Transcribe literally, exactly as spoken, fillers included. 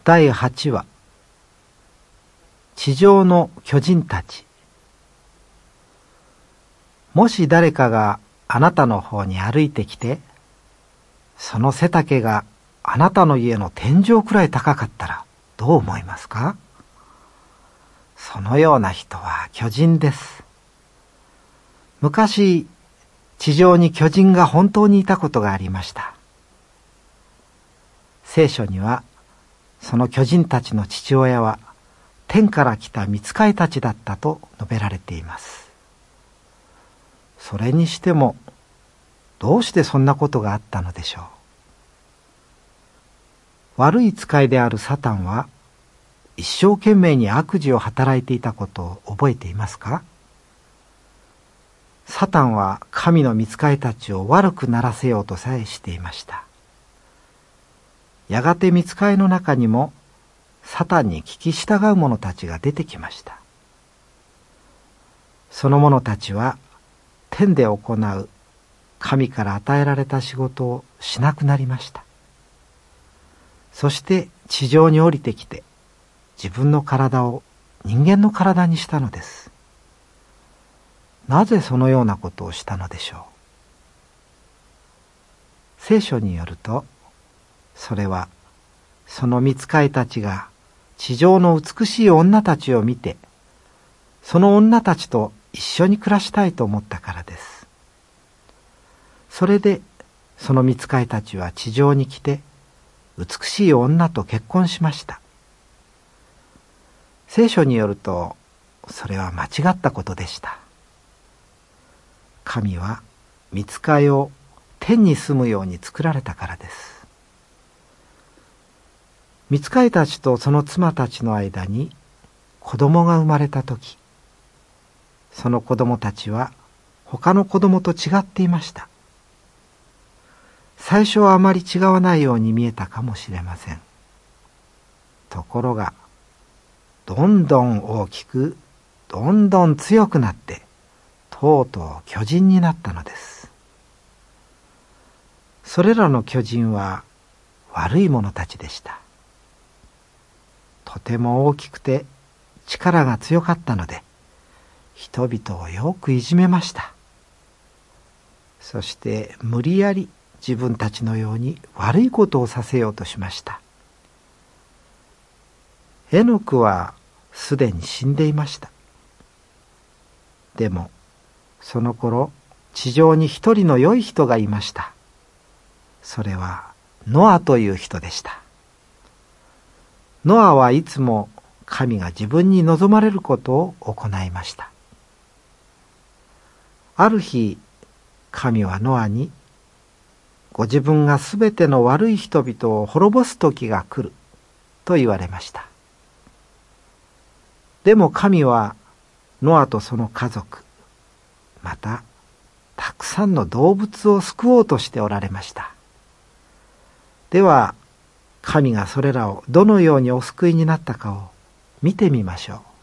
だいはちわ、地上の巨人たち。もし誰かがあなたの方に歩いてきて、その背丈があなたの家の天井くらい高かったらどう思いますか？そのような人は巨人です。昔、地上に巨人が本当にいたことがありました。聖書には、その巨人たちの父親は天から来た御使いたちだったと述べられています。それにしても、どうしてそんなことがあったのでしょう。悪い使いであるサタンは、一生懸命に悪事を働いていたことを覚えていますか？サタンは神の御使いたちを悪くならせようとさえしていました。やがて御使いの中にもサタンに聞き従う者たちが出てきました。その者たちは天で行う神から与えられた仕事をしなくなりました。そして地上に降りてきて自分の体を人間の体にしたのです。なぜそのようなことをしたのでしょう。聖書によると、それはその御使いたちが地上の美しい女たちを見て、その女たちと一緒に暮らしたいと思ったからです。それでその御使いたちは地上に来て、美しい女と結婚しました。聖書によると、それは間違ったことでした。神は御使いを天に住むように作られたからです。御使いたちとその妻たちの間に子供が生まれたとき、その子供たちは他の子供と違っていました。最初はあまり違わないように見えたかもしれません。ところが、どんどん大きく、どんどん強くなって、とうとう巨人になったのです。それらの巨人は悪い者たちでした。とても大きくて力が強かったので、人々をよくいじめました。そして無理やり自分たちのように悪いことをさせようとしました。エノクはすでに死んでいました。でもその頃、地上に一人の良い人がいました。それはノアという人でした。ノアはいつも神が自分に望まれることを行いました。ある日、神はノアに、ご自分がすべての悪い人々を滅ぼす時が来ると言われました。でも神はノアとその家族、またたくさんの動物を救おうとしておられました。では神がそれらをどのようにお救いになったかを見てみましょう。